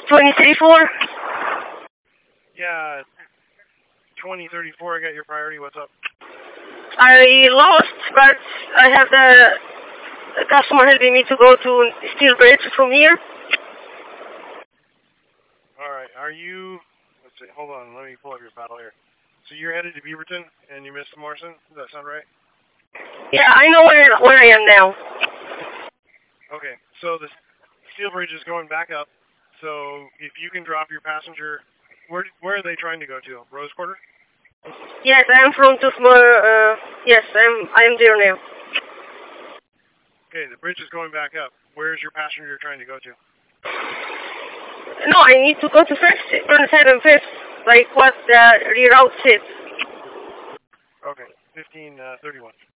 2034? Yeah, 2034, I got your priority. What's up? I lost, but I have the customer helping me to go to Steel Bridge from here. Alright, are you... Let's see, hold on, let me pull up your battle here. So you're headed to Beaverton, and you missed Morrison? Does that sound right? Yeah, I know where I am now. Okay, so the Steel Bridge is going back up, so if you can drop your passenger... Where are they trying to go to? Rose Quarter? Yes, I am from yes, I am there now. Okay, the bridge is going back up. Where is your passenger trying to go to? No, I need to go to 5th, like what the reroute said. Okay, 1531.